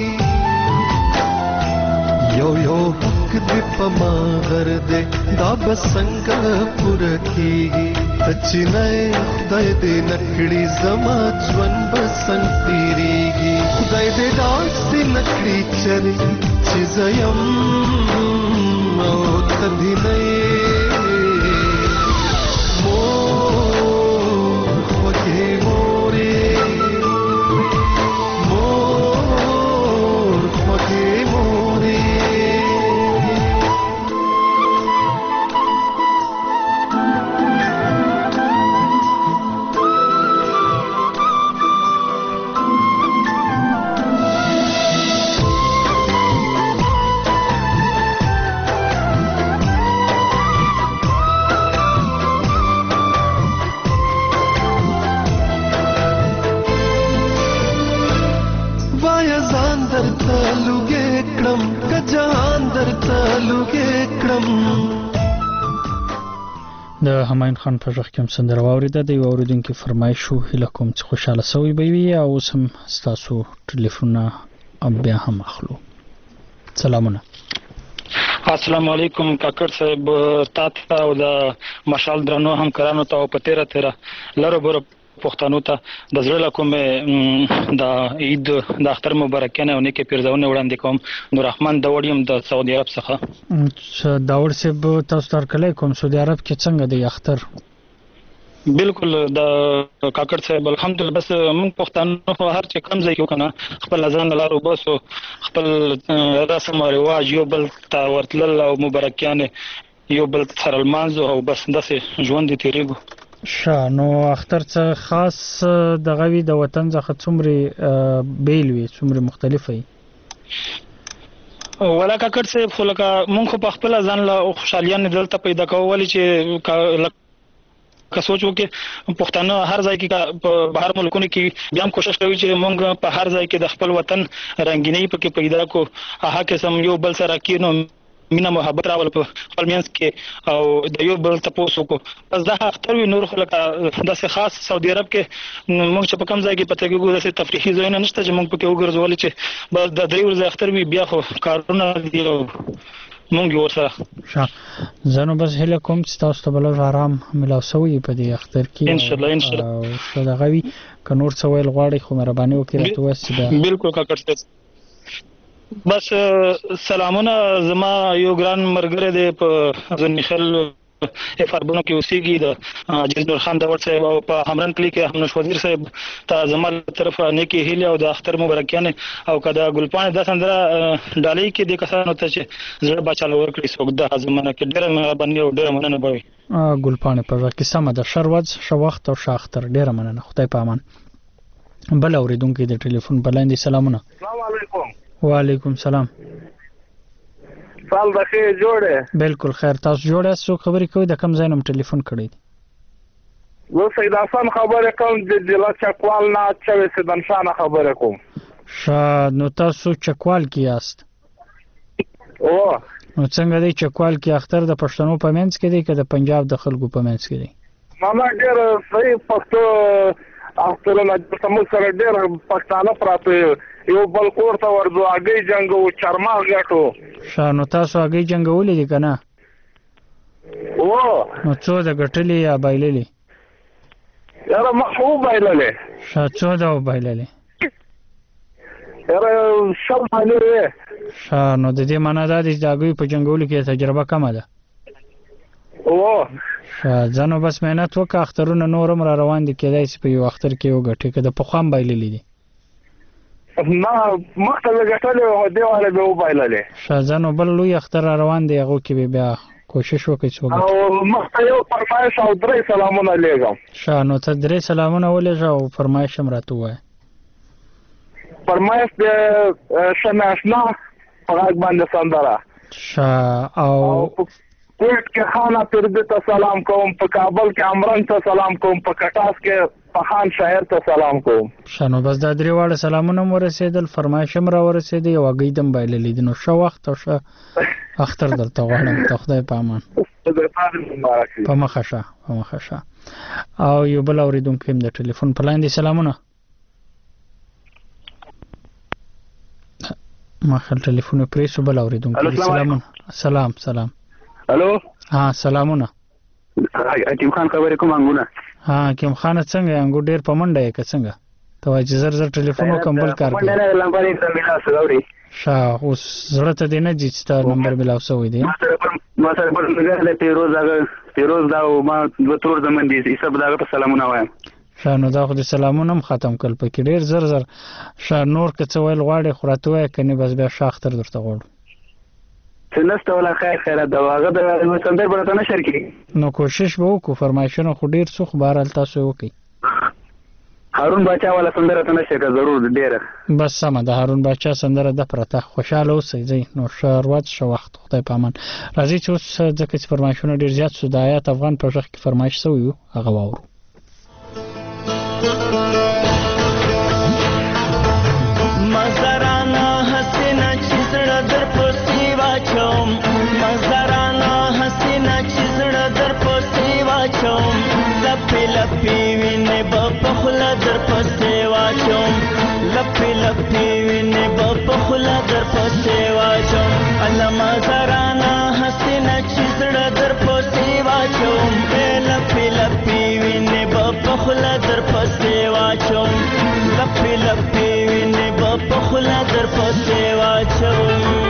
Speaker 14: یو یو حق دې په ما غر دی دا به څنګه پوره کېږي ته چې نه خدای دې نه کړي زما ژوند به څنګ تېرېږي خدای دې داسې نه کړي چرې چې زه یم او ته دې نه یې مور خوږې مورې مور خوږې مورې
Speaker 1: د همایون خان په ژغ کې هم سندره واورېده د یو اورېدونکي فرمایش و هیله کوم چې خوشحاله سوی به وي او اوس هم ستاسو ټلیفونونه بیا هم اخلو. سلامونه.
Speaker 15: السلام علیکم کاکړ صاحب تاسو او د مشال درنو همکارانو ته په تیره لرو برو پښتنو ته د زړه کومه د عید د اختر مبارکانه او نیکه پیرزونه وړاندې کوم نوررحمن داوړیم د سعودي عرب څخه.
Speaker 1: داوړ صاحب تاسو تر کله کوم سعودي عرب کې څنګه دی اختر؟
Speaker 15: بالکل د کاکړ صاحب الحمدلله بس موږ پښتنو هر چې کم ځای کې کنه خپل ځان لارو بس خپل رسم او رواج یو بل ته ورتل او مبارکانه یو بل سره المانځو او بس داسې ژوند دي تیریږي.
Speaker 1: نو اختر څه خاص د غوي د وطن څخه څومره بیل وي څومره مختلف وي
Speaker 15: ولا کاکړ صاحب خو لکه مونږ په خپل ځان له خوشالیان دلته پیدا کول چې که سوچ وکړي پښتانه هر ځای کې په بهر ملکونو کې بیا هم کوشش کوي چې مونږ په هر ځای کې د خپل وطن رنگینی پکې پیدا کو هغه قسم یو بل سره کینو مینا محبت راول په خپل منځ کې او د یو بل تاسو کو بس دا اختر وی نور خلک د خاص سعودي عرب کې موږ چې په کوم ځای کې پته کېږو د تفریحي ځای نه نشته چې موږ پکې وګرځول چې بس د درې ورځې اختر وی بیا خو کارونه دی مونږ ورسره
Speaker 1: زنو بس هله کوم چې تاسو ته بل آرام ملاو سوی په دې اختر کې
Speaker 15: ان شاء الله
Speaker 1: او دا غوي ک نور څه ویل غواړي خو مهرباني وکړئ راته وسیده.
Speaker 15: بالکل کاکړ بس سلامونه زما یو ګران مرګره دی په ځنخل افربونو کې اوسېږي د عزیز نور خان داوړ صاحب او په همرن کلی کې همنوش وزیر صاحب ته زما طرفه نیکی هیله او د اختر مبارکانه او کدا ګلپان د سندره ډالۍ کې د کسانو ته چې زړه بچاله ورکړي څوک د ازمنه کې ډېر مهرباني او ډېر مننه بوي.
Speaker 1: ګلپان په کې سم د شروز شوخت او شاختر ډېر مننه خدای په امان. بل اوریدونکو د ټلیفون بلندې سلامونه.
Speaker 4: السلام علیکم.
Speaker 1: وعلیکم سلام.
Speaker 4: سال بخیر جوړه.
Speaker 1: بالکل خیر تاسو جوړه سو خبرې کوي د کم ځای نوم ټلیفون کړی دی.
Speaker 4: زه سید حسن خبره کوم د ضلع چکوال نه چوي سیدن شاه خبره کوم.
Speaker 1: نو تاسو چکوال کې یاست؟
Speaker 4: او
Speaker 1: نو څنګه دی چکوال کې اختر د پښتنو په منځ کې دی که د پنجاب د خلکو په منځ کې دی؟
Speaker 4: ماما ډېر صحیح پښتو اخترونه د موږ سره ډېر پښتانه پراته یو بل کور ته ورځو اگې جنگ او چرما غټو.
Speaker 1: نو تاسو اگې جنگولې دي کنه؟
Speaker 4: او
Speaker 1: نو څو د غټلې یا بایللې؟
Speaker 4: یاره محبوب بایللې.
Speaker 1: څو دا بایللې؟
Speaker 4: یاره شل بایللې.
Speaker 1: نو د دې معنا دا دی چې اگې په جنگولو کې تجربه کمه ده.
Speaker 4: او
Speaker 1: ځنو بس مهنت وکړه اخترونه نورم را روان دي کېدای شي په یو اختر کې یو غټې که د پخوام بایللې دي؟
Speaker 4: نه مختلف غټلې او دیواله به وبایللې.
Speaker 1: ځنو بل لوی اختر را روان دی هغه کې بیا کوشش وکړئ چې
Speaker 4: او مخته یو فرمایش او درې سلامونه لېږم.
Speaker 1: نو ته درې سلامونه ولېږه او فرمایش هم راته ووایه.
Speaker 4: فرمایش د شمع اشنا په غږ باندې سندره
Speaker 1: او
Speaker 4: کوټ کې خانه پردې ته سلام کوم، په کابل کې عمران ته سلام کوم، په کټاس کې پخان شاعر ته سلام کوم.
Speaker 1: شنو بس دا درې واړه سلامونه مو رسېدل، فرمایش هم را ورسېدی او هګۍ دم بایللې دي. نو ښه وخت او ښه اختر درته غواړم. ته خدای په امان. په مخه شه، په مخه شه. او یو بل اورېدونکی هم د ټلیفون په لاین دی. سلامونه. ما خل ټلیفون پرې سو. بل اورېدونکی. سلامونه. سلام.
Speaker 16: الو.
Speaker 1: سلامونه.
Speaker 16: حکیم خان خبرې کوم انګونه.
Speaker 1: حکیم خان څنګه انګو ډیر په منډه یې که څنګه؟ ته وایي چې زر ټلیفون وکم بل کار کوي.
Speaker 16: منډه نه لمبر یې ملاو شوی.
Speaker 1: ښه اوس زړه ته دې نه ځي چې ستا نمبر ملاو شوی دی.
Speaker 16: ما سره پر مګر د پیروز دا او ما دوه تور زمن دي حساب داغه په سلامونه وایم.
Speaker 1: ښه نو دا خو د سلامونه هم ختم کړل پکې ډیر زر. ښه نور که څه ویل غواړې خو راته وایه کنې بس بیا ښه اختر درته غواړو.
Speaker 16: نسته ولا خیر دا هغه د سندر برته نشر کی.
Speaker 1: نو کوشش به وکړو. فرمایشونه خو ډیر څو خبر تاسو وکړي.
Speaker 16: هارون باچا والا سندره ته نشي که ضرور ډیره.
Speaker 1: بس سمه ده. هارون باچا سندره د پرته خوشاله اوسئ. ځئ نو شروعات شو وخت خدای په امان. راځي چې اوس ځکه چې فرمایشونه ډیر زیات شو د آیات افغان په ژغ کې فرمایش شوی و هغه واورو.
Speaker 10: مزرانه حسینه چې زړه در پسې واچوم، مزرانه حسینه چې زړه در پسې واچوم، لپې لپې وینې به په خوله در پسې واچوم، لپې لپې وینې به په خوله در پسې واچوم. الله مزرانه حسینه چې زړه در پسې واچوم، لپې لپې وینې به په خوله در پسې واچوم، لپې لپې وینې به په خوله در پسې واچوم.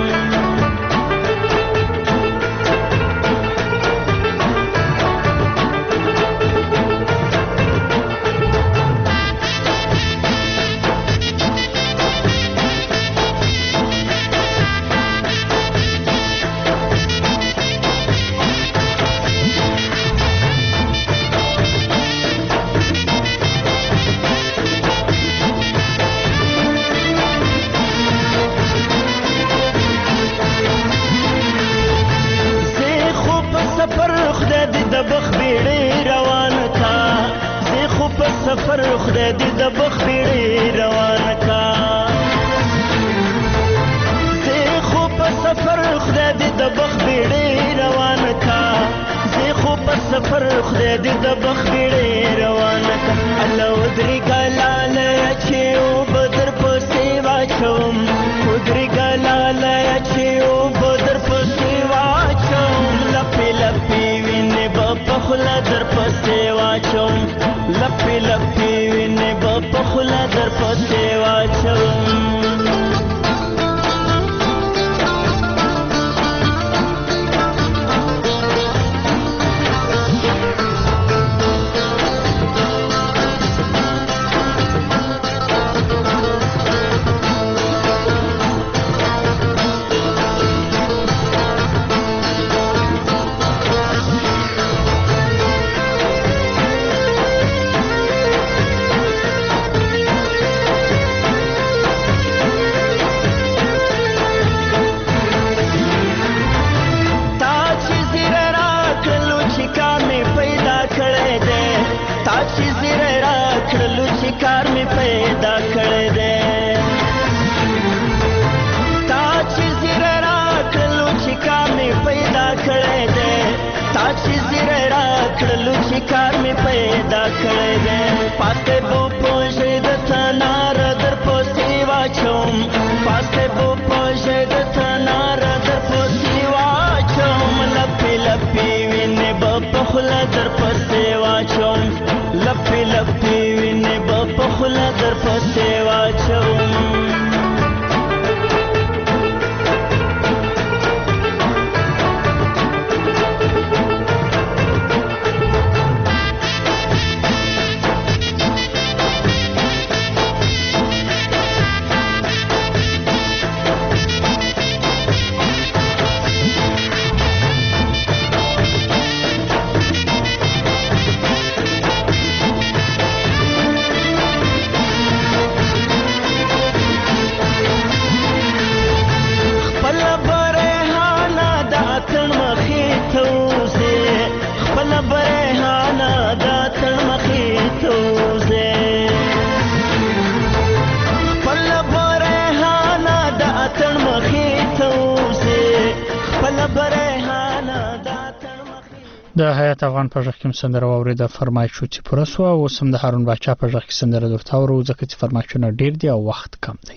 Speaker 10: سفر خدای دې د بخ بیړې روان کا، زه خو په سفر خدای دې د بخ بیړې روان کا، زه خو په سفر خدای دې د بخ بیړې روان کا. الله ودري ګلاله چې او بدر پسې واچوم، ودري ګلاله چې او بدر پسې واچوم، لپې لپې وینې به په خوله در پسې واچوم، لپې لپې وینې به په خوله در پسې واچوم. کار می پیدا کړی دی، تا چې زیره راکړلو چې کار می پیدا کړی دی، تا چې زیره راکړلو چې کار می پیدا کړی دی. پاسته بو پوجې د تنار در پسې واچوم، پاسته بو پوجې د تنار در پسې واچوم، لپې لپې وینې به په خوله در پسې واچوم، لپې لپې وینې به په خوله در پسې واچوم.
Speaker 1: د حیات افغان په ژغ کې سندره واورېده فرمایشو چې پوره سوه اوس هم د هارون باچا په ژغ کې سندره درته اورو ځکه چې فرمایشونه ډېر دي او وخت کم دی.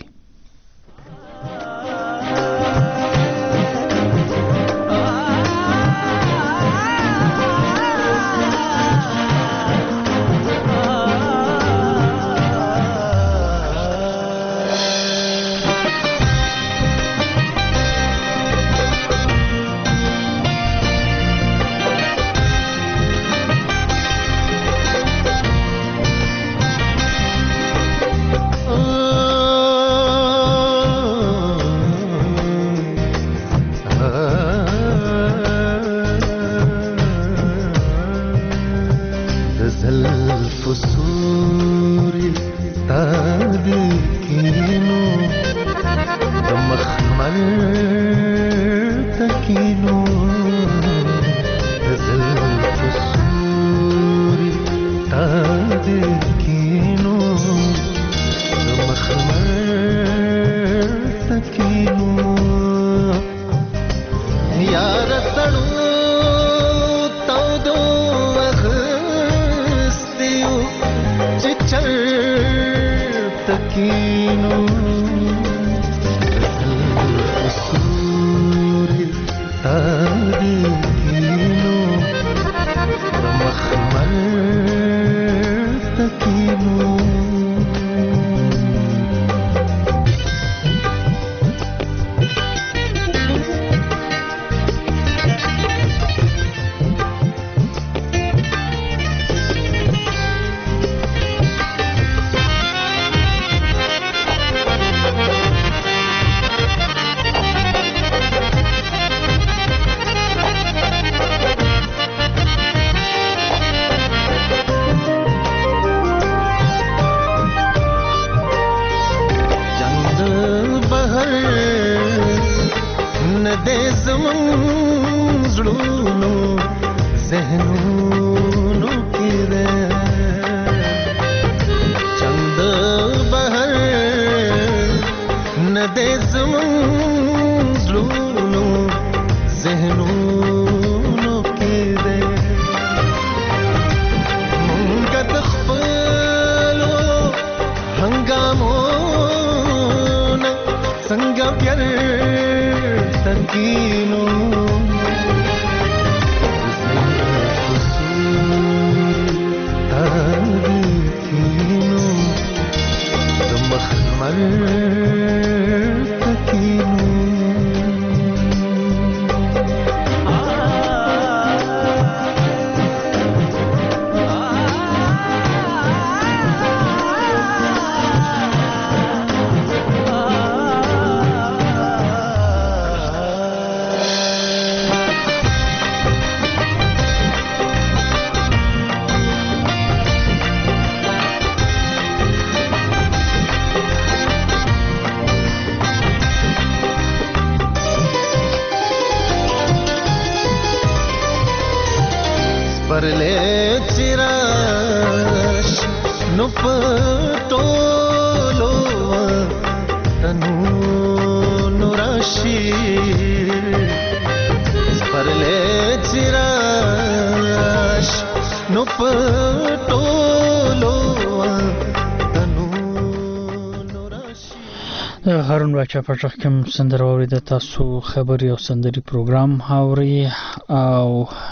Speaker 1: هارون باچا په ژغ کې سندره واورېده. تاسو خبري او سندري پروګرام اورئ او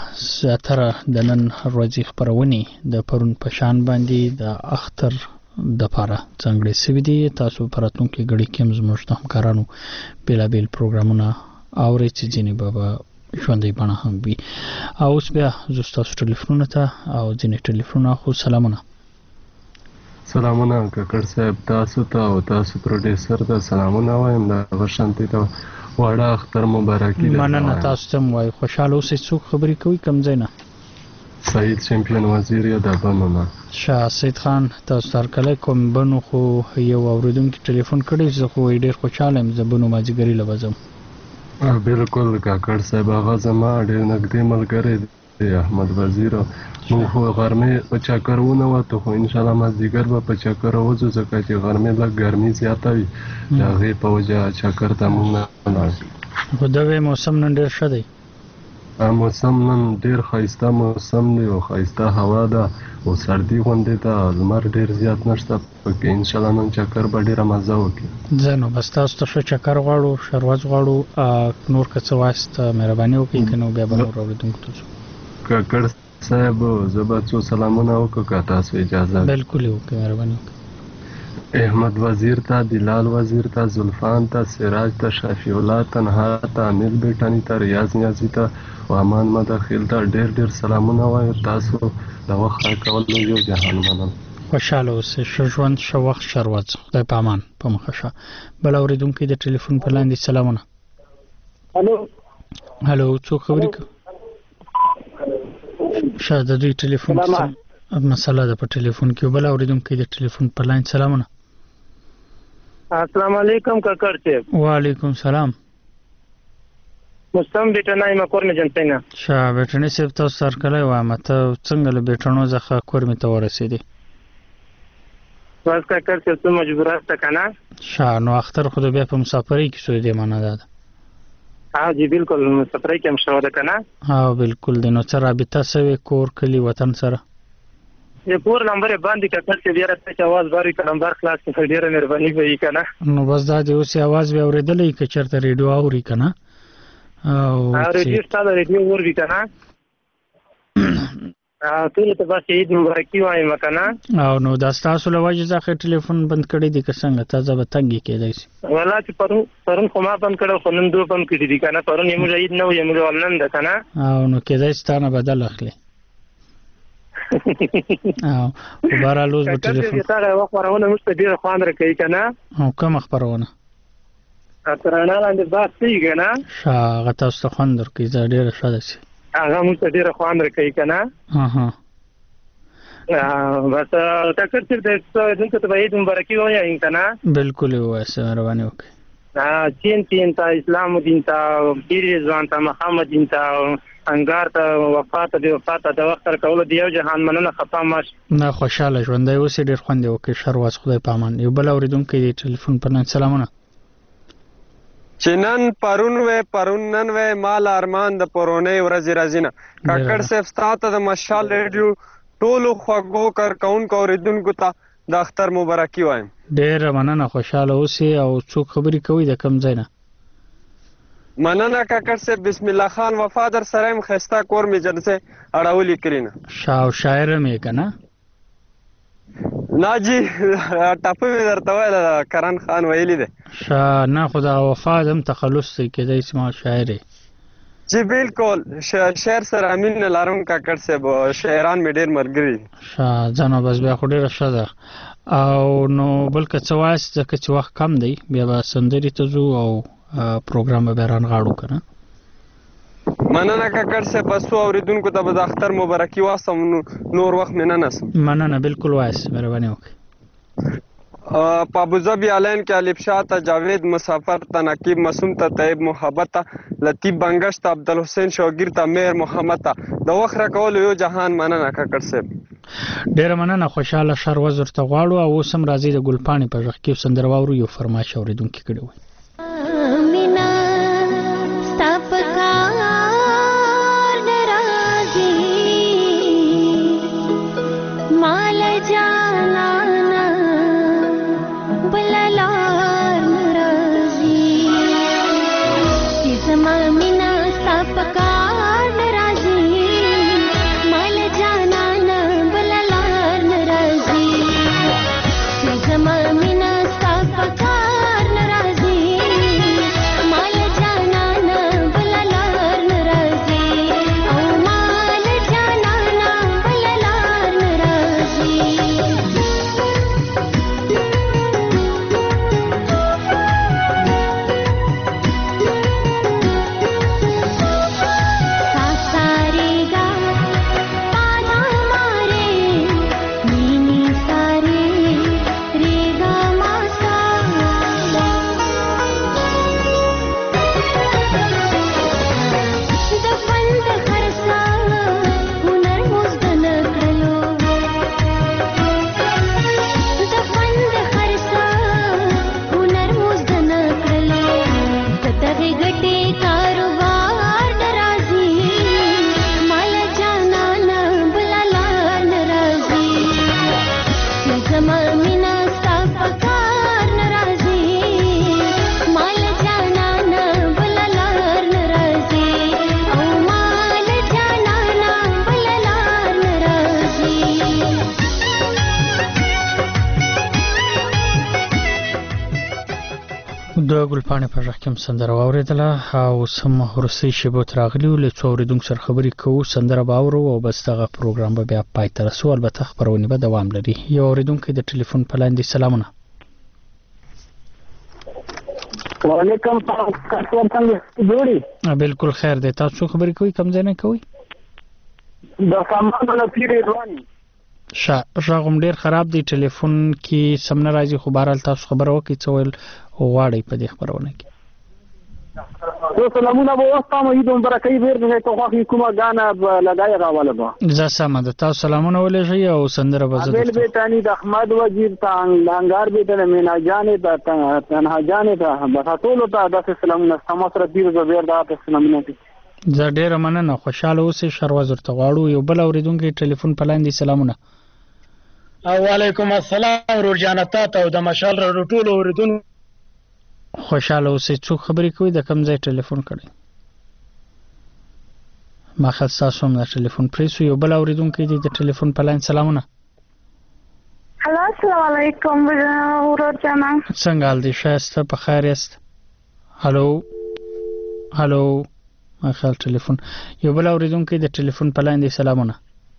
Speaker 1: زیاتره د نن ورځې خپرونې د پرون په شان باندې د اختر د پاره څنګه سوي دي. تاسو په راتلونکي غړي کې زموږ د همکارانو بیلابیل پروګرامونه اورئ چې ځینې به ژوندۍ بڼه هم وي. او اوس بیا زه ستاسو ټلیفونونو ته او ځینې ټلیفونونه خو سلامونه.
Speaker 17: سلامونه کاکړ صاحب تاسو ته او تاسو پروډوسر ته سلامونه وایم. د غشنتې ته واړه اختر مبارکي ده.
Speaker 1: مننه تاسو ته وای خوشاله اوسئ. څوک خبرې کوي کوم ځای نه؟
Speaker 17: سعید چمپیون وزیر یا د بنو نه.
Speaker 1: شاه سید خان تاسو تر کله کوم بنو خو یو اوریدونکو ټلیفون کړی زه خو ډیر خوشاله یم. زه بنو ماجګری لوازم.
Speaker 17: بالکل کاکړ صاحب هغه زما ډیر نږدې ملګری دی احمد وزیر. موږ خو غرمې په چکر ونوتو خو ان شاء الله مازدیګر به په چکر وځو ځکه چې غرمې لږ ګرمي زیاته وي د هغې په وجه چکر ته موږ نه لاړو.
Speaker 1: خو دغه موسم نن ډېر ښه دی.
Speaker 17: موسم نن ډیر ښایسته موسم دی او ښایسته هوا ده او سردي غوندې ده لمر ډیر زیات نشته پکې انشاءالله نن چکر به ډیره مزه وکړي
Speaker 1: زه نو بس تاسو ته ښه چکر غواړو شروز غواړو نور که څه وایست مهرباني وکړئ که نو بیا به نور اورېدونکو ته ځو
Speaker 17: کاکړ صاحب زه به څو سلامونه وکړو که تاسو اجازه
Speaker 1: بلکل یې وکړئ مهرباني وکړئ
Speaker 17: احمد وزیر ته دلال وزیر ته زلفان ته سراج ته شفیع الله تنها ته امیل بیٹانی ته ریاض نیازی ته او امان مداخل ته ډیر ډیر سلامونه وایو تاسو د وخت راکولو یو جهان منم
Speaker 1: خوشحاله اوسئ ښه ژوند ښه وخت ښه ورځ خدای په امان په مخه ښه بل اورېدونکی د ټلیفون په لاندې سلامونه هلو څوک خبرې کوي ښه د دوی ټلیفون مسله ده په ټلیفون کې بل اورېدونکی د ټلیفون په لاین سلامونه
Speaker 18: السلام علیکم کاکړ صاحب
Speaker 1: وعلیکم سلام
Speaker 18: مستم بیٹنای ما کور می جنتینا
Speaker 1: شاه بیٹنی صاحب تاسو سر کله وایم ته څنګه له بیٹنو ځخه کور می ته ورسېدی
Speaker 18: بس کاکړ صاحب ته مجبورات کنه
Speaker 1: شاه نو اختر خود بیا په مسافرۍ کې شوې دی معنا ده
Speaker 18: ها جی بالکل مسافرۍ کې هم شو ده کنه
Speaker 1: ها بالکل د نو سره رابطه سوي کور کلی وطن سره
Speaker 18: یہ پور نمبر باندې کاکړ صاحب یاره ته आवाज باري ک نمبر خلاص کړ ډیره مهرباني وکړئ کنه
Speaker 1: نو بس دا د اوسې आवाज به اورېدلې ک چرته ریډیو اوري کنه او
Speaker 18: ریډیو ستاسو ریډیو ورګی کنه ټول ته بس عيد مبارکي وایم کنه
Speaker 1: او نو دا تاسو له وجه ځکه ټلیفون بند کړی دی که څنګه تاسو به تنګي کېدای شي
Speaker 18: ولا چې پرون خو ما بند کړو خو نن دوه بند کړی دی کنه پرون یې موږ عيد نو یې موږ ولنن ده کنه
Speaker 1: او نو کېدای ستانه بدل اخلي او بهرالوز به ټلیفون
Speaker 18: ته هغه وخت ورونه مست ډیر خوان راکې کنه
Speaker 1: او کوم خبرونه
Speaker 18: اترانا لاندې بس کیږي
Speaker 1: شاغه تاسو ته خوان درکې زه ډیر ښه ده شي
Speaker 18: هغه مست ډیر خوان راکې کنه
Speaker 1: اها
Speaker 18: بس ټکر چې د دغه ته عيد مبارکي وایم کنه
Speaker 1: بالکل واسه مهرباني وکړئ
Speaker 18: چین ته اسلام دین ته ډیر ځوان ته محمد دین ته انګار ته وفات د وخت تر کول دی یو جهان مننه خطا ماش
Speaker 1: نه خوشاله ژوند دی اوس ډیر خوند وکړي شرواز خدای پامان یو بل اوریدونکو دی ټلیفون پر نن سلامونه
Speaker 13: چنن پرون نن و مال ارمان د پرونې ورځ راځینه کاکړ صاحب ستاسو د مشال ریډیو ټولو خواږو کار کون کو اوریدونکو ته د اختر مبارکي وایم
Speaker 1: ډیر مننه خوشاله اوسئ او څوک خبرې کوي د کم ځای نه
Speaker 13: مننه کاکړ صاحب بسم الله خان وفادر سرایم خستا کور می جنسه اړولې کړینه
Speaker 1: شاو شاعر مې کنه
Speaker 13: ناجی ټاپه مې درته ویل کرن خان ویلی دی
Speaker 1: شا نه خدا وفاد هم تخلص کېدای اسما شاعر
Speaker 13: جی بالکل شعر سره امین لارم کاکړ صاحب شاعران مې ډیر مرګري
Speaker 1: شا ځنه بس بیا خو ډیر ښه ده او نو بلکې څه وایست ځکه چې وخت کم دی بیا به سندرې ته ځو او پروګرام به بیران غاړو کنه
Speaker 13: مننه کاکړ صاحب بس اوریدونکو ته به د اختر مبارکي واسم نور وخت مې نه نس
Speaker 1: مننه بالکل وایس مهرباني وکړئ
Speaker 13: په ابوظبي الین کې الف شاه ته جاوید مسافر ته نقیب معصوم ته طیب محبت ته لطیف بنگش ته عبدالحسین شوګیر ته میر محمد ته د وخت راکول یو جهان مننه کاکړ صاحب
Speaker 1: ډیر مننه خوشاله شر وزر ته غواړو او سم راځي د ګلپانی په ژغ کې سندرواورو یو فرمایش اوریدونکو کړي وي
Speaker 19: Mama, mina sta pakar narazi
Speaker 1: د ګلپاڼې په غږ کې هم سندره واورېدله او سم وروستۍ شیبو ته راغلي وو. له څو اورېدونکو سره خبرې کوو، سندره به اورو او بس دغه پروګرام به بیا پای ته رسو. البته خپرونې به دوام لري. یو اورېدونکی د ټلیفون په لاین دی. سلامونه.
Speaker 19: وعلیکم السلام. څنګه جوړی؟
Speaker 1: بالکل خیر دی. تاسو خبرې کوئ؟ کوم ځای نه کوئ؟
Speaker 19: د سامان نه پیری رواني.
Speaker 1: غږ ډیر خراب دی، ټلیفون کې سم نه راځي، خو بهرحال تاسو خبره وکړئ څه ویل غواړئ په دې خبرونه کې.
Speaker 19: سلامونه به واستم. عید مبارک ویر نه ته خو کومه غانا لګای راواله به.
Speaker 1: زه سم ده. تاسو سلامونه ولېږئ او سندره به زه
Speaker 19: بل بیتانی د احمد وزیر ته لنګار به د مینا جانې ته تنها جانې ته بس ټول ته د سلامونه سم سره دیر زبیر دا سلامونه.
Speaker 1: زه ډیره مننه، خوشاله اوسئ. شروع ورته غواړو. یو بل اورېدونکی ټلیفون په لاین دی. سلامونه.
Speaker 15: وعلیکم السلام ورور جانتا ته او د مشال ټولو اوریدونکو
Speaker 1: خوشاله اوسئ. څوک خبرې کوي؟ د کوم ځای ټلیفون کړی؟ ما خاص تاسو هم د ټلیفون پریسو. یو بل اوریدونکی دی د ټلیفون په لاین. سلامونه.
Speaker 20: هلو السلام علیکم ورور جانا.
Speaker 1: څنګه حال دی؟ ښایسته په خیر یاست؟ هلو هلو. ما خیال ټلیفون. یو بل اوریدونکی د ټلیفون په لاین دی. سلامونه.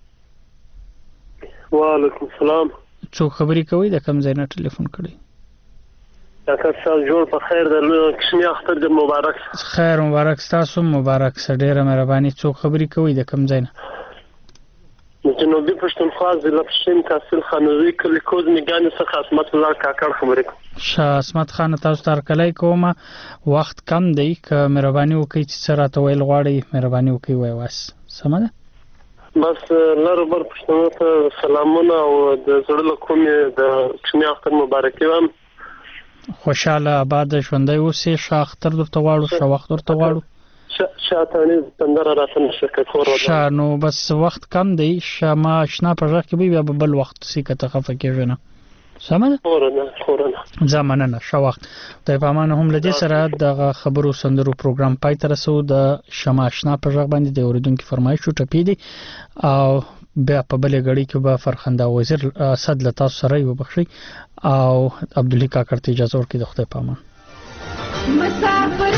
Speaker 21: وعلیکم السلام.
Speaker 1: څوک خبرې کوي؟ د کوم ځای نه ټلیفون کړی؟
Speaker 21: ډاکټر صاحب جوړ په خیر د کشمي اختر د مبارک.
Speaker 1: خیر مبارک. تاسو مبارک. ډیره مهرباني. څوک خبرې کوي؟ د کوم ځای نه؟
Speaker 21: د جنوبي پښتونخوا ضلع پښین تحصیل خانوي کلی کوز میګانې څخه عصمت الله کاکړ خبرې کوم.
Speaker 1: عصمت خان تاسو ته هرکلی کوم. وخت کم دی، که مهرباني وکړئ چې څه راته ویل غواړئ مهرباني وکړئ وایواس. سمه ده؟
Speaker 21: بس لر بر پښتنو ته سلامونه او د زړه له کومې د کشمي اختر مبارکي وایم.
Speaker 1: خوشاله آباد ژوندی اوسئ. ښه اختر درته غواړو، ښه وخت درته غواړو.
Speaker 21: شاتانی سندره راته نشه کور
Speaker 1: ښه نو بس وخت کم دی. ښه ما اشنا په غږ کې بیا به بل وخت سي که ته خفه کېږې نه. سمه ده؟
Speaker 21: خورنه
Speaker 1: ځه مننه. ښه وخت. خدای په امانه. هم له دې سره دغه خبرو سندرو پروګرام پای ته رسو. د شمع اشنا په غږ باندې د اورېدونکي فرمایش ټپي دی او بیا په بلې غړي کې به فرخنده وزیر اسد له تاسو سره وبخښي او عبدالله کاکړ ته اجازه ورکړي. د خدای په امان. مسافر